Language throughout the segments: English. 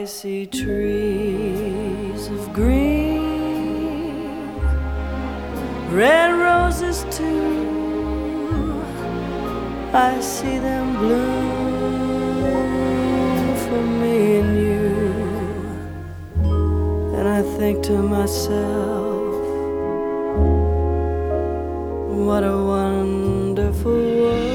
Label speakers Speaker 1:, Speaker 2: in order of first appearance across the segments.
Speaker 1: I see trees of green, red roses too. I see them bloom for me and you. And I think to myself, what a wonderful world.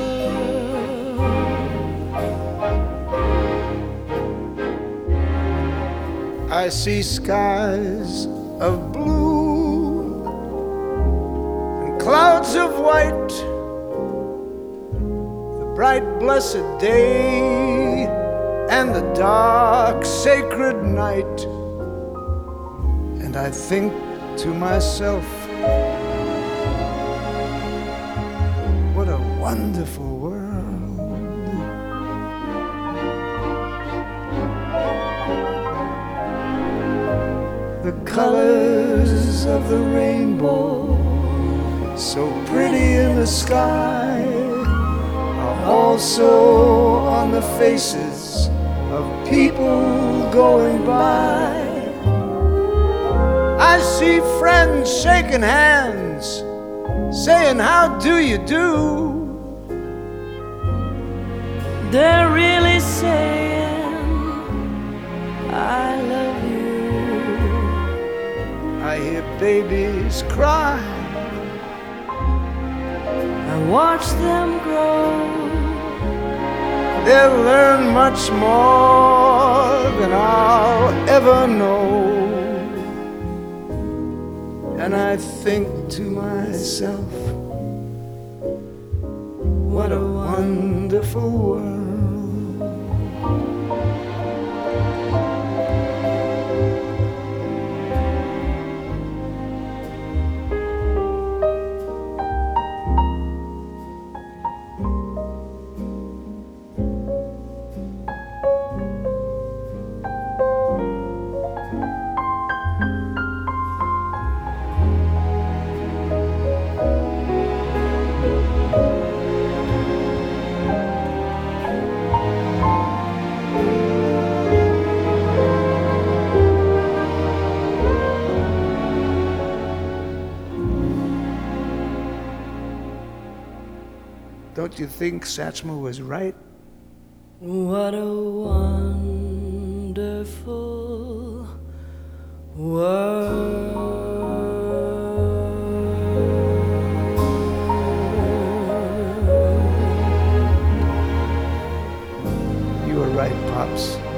Speaker 2: I see skies of blue and clouds of white, the bright blessed day and the dark sacred night. And I think to myself, what a wonderful world. The colors of the rainbow, so pretty in the sky, are also on the faces of people going by. I see friends shaking hands, saying, how do you do?
Speaker 1: They're really saying, I love you.
Speaker 2: I hear babies cry,
Speaker 1: I watch them grow.
Speaker 2: they'll learn much more than I'll ever know. And I think to myself, what a wonderful world. Don't you think Satchmo was right?
Speaker 1: What a wonderful world.
Speaker 2: You were right, Pops.